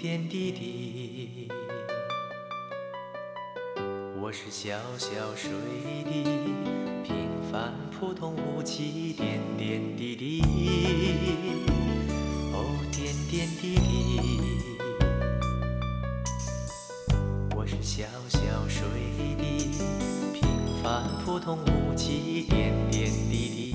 点滴滴，我是小小水滴，平凡普通无奇，点点滴滴，哦，点点滴滴，我是小小水滴，平凡普通无奇，点点滴滴。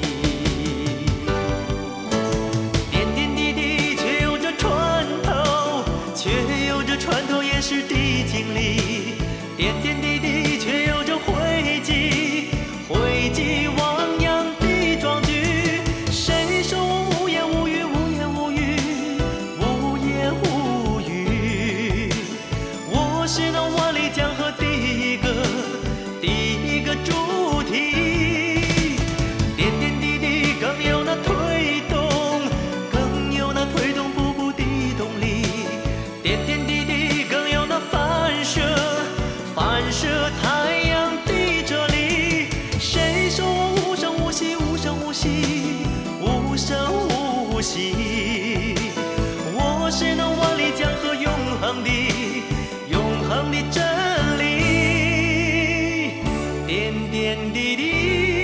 穿透岩石的经历，点点滴滴却有着汇集，汇集汪洋的壮举。谁说我无言无语，无言无语，无言无语？我是那万里江河第一个主题。点点滴滴更有那推动，更有那推动步步的动力。点点滴滴反射太阳的哲理，谁说我无声无息，无声无息，无声无息？我是那万里江河永恒的真理，点点滴滴。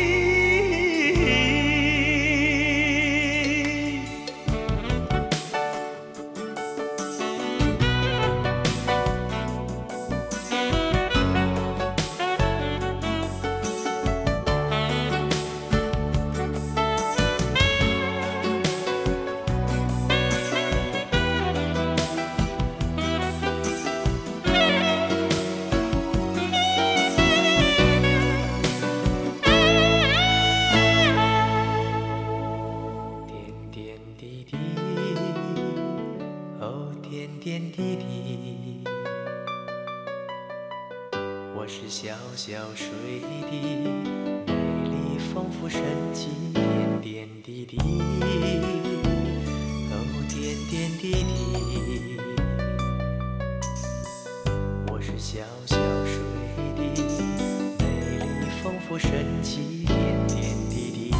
点点滴滴，我是小小水滴，美丽丰富神奇，点点滴滴，哦，点点滴滴，我是小小水滴，美丽丰富神奇，点点滴滴。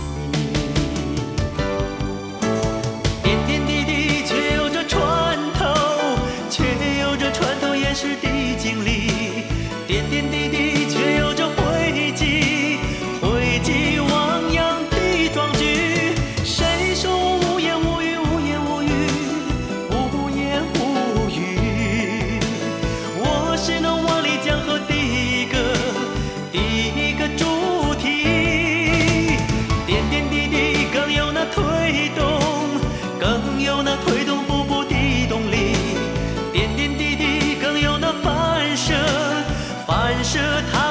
是的经历，点点滴滴却有着汇集，汇集汪洋的壮举。谁说我无言无语，无言无语，无言无语？我是那万里江河第一个主题。点点滴滴更有那推动，更有那推动步步的动力。点点滴滴反射它。